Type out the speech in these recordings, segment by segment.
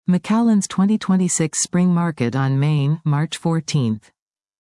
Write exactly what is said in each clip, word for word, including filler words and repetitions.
McAllen's twenty twenty-six Spring Market on Main, March fourteenth.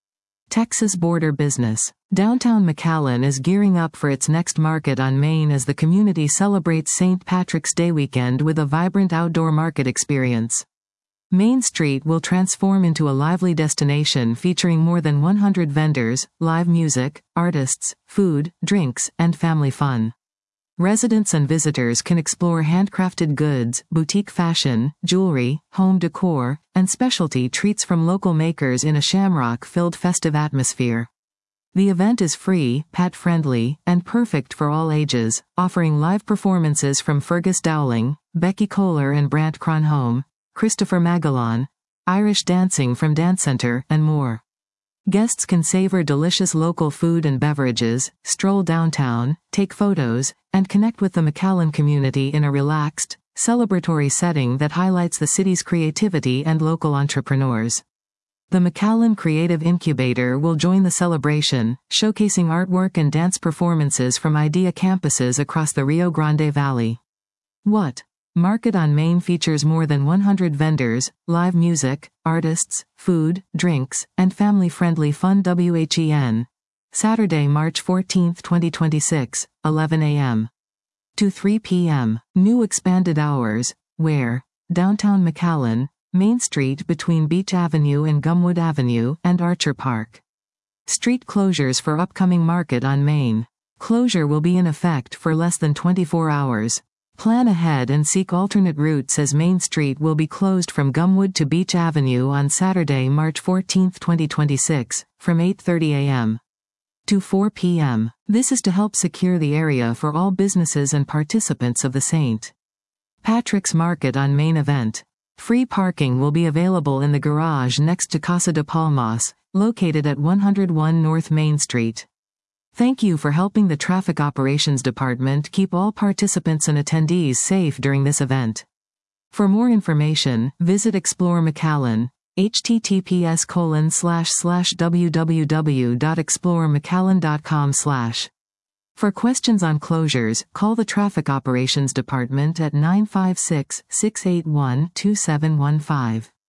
Texas Border Business. Downtown McAllen is gearing up for its next market on Main as the community celebrates Saint Patrick's Day weekend with a vibrant outdoor market experience. Main Street will transform into a lively destination featuring more than one hundred vendors, live music, artists, food, drinks, and family fun. Residents and visitors can explore handcrafted goods, boutique fashion, jewelry, home decor, and specialty treats from local makers in a shamrock-filled festive atmosphere. The event is free, pet-friendly, and perfect for all ages, offering live performances from Fergus Dowling, Becky Kohler and Brant Cronholm, Christopher Magallan, Irish dancing from Dance Center, and more. Guests can savor delicious local food and beverages, stroll downtown, take photos, and connect with the McAllen community in a relaxed, celebratory setting that highlights the city's creativity and local entrepreneurs. The McAllen Creative Incubator will join the celebration, showcasing artwork and dance performances from IDEA campuses across the Rio Grande Valley. What? Market on Main features more than one hundred vendors, live music, artists, food, drinks, and family-friendly fun. W H E N. Saturday, March fourteenth, twenty twenty-six, eleven a m to three p m New expanded hours, where? Downtown McAllen, Main Street between Beach Avenue and Gumwood Avenue, and Archer Park. Street closures for upcoming market on Main. Closure will be in effect for less than twenty-four hours. Plan ahead and seek alternate routes as Main Street will be closed from Gumwood to Beach Avenue on Saturday, March fourteenth, twenty twenty-six, from eight thirty a m to four p m This is to help secure the area for all businesses and participants of the Saint Patrick's Market on Main event. Free parking will be available in the garage next to Casa de Palmas, located at one oh one North Main Street. Thank you for helping the Traffic Operations Department keep all participants and attendees safe during this event. For more information, visit Explore McAllen, h t t p s colon slash slash w w w dot explore mcallen dot com slash. For questions on closures, call the Traffic Operations Department at nine five six, six eight one, two seven one five.